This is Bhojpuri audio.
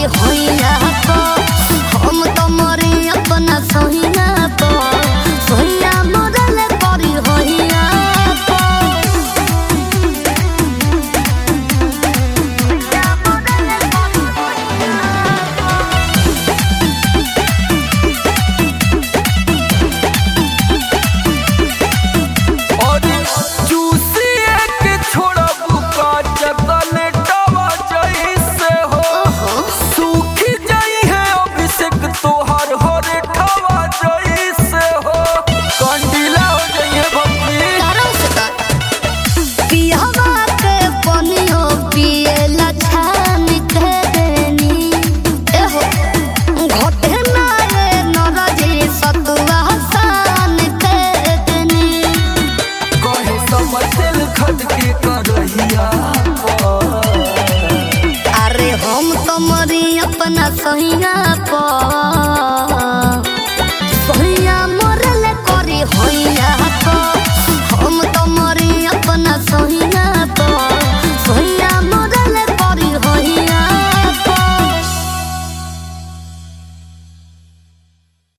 होइया को हम तो मरी अपना सहिया को सहिया मरल करी होइया को और चूसिए के छोड़ा बुका चकलेटवा जैसे हो सूख जाई है अभिषेक तोहर होरेठवा जैसे हो कंडीला हो जाई है भक्ति पियवा के पनियो पिएला छान के देनी एहो घोटे नारे नरजी सतुआ सान के देनी कहे समझल खद के करहिया अरे हम तो मरी अपना सहिया पर